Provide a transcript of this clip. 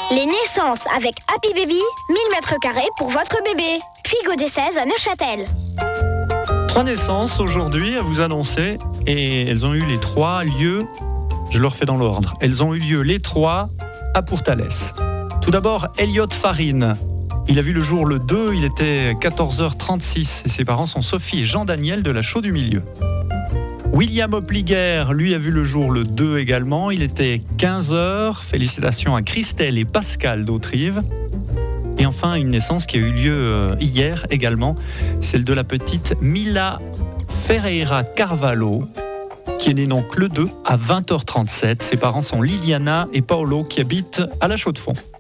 Les naissances avec Happy Baby, 1000 m² pour votre bébé. Puy des 16 à Neuchâtel. 3 naissances aujourd'hui à vous annoncer et elles ont eu les 3 lieux, je leur fais dans l'ordre, elles ont eu lieu les 3 à Pourtalès. Tout d'abord, Elliot Farine. Il a vu le jour le 2, il était 14h36 et ses parents sont Sophie et Jean-Daniel de la Chaux-du-Milieu. William Opliger, lui, a vu le jour le 2 également, il était 15h. Félicitations à Christelle et Pascal d'Autrive. Et enfin, une naissance qui a eu lieu hier également, celle de la petite Mila Ferreira Carvalho, qui est née donc le 2 à 20h37. Ses parents sont Liliana et Paolo qui habitent à la Chaux-de-Fonds.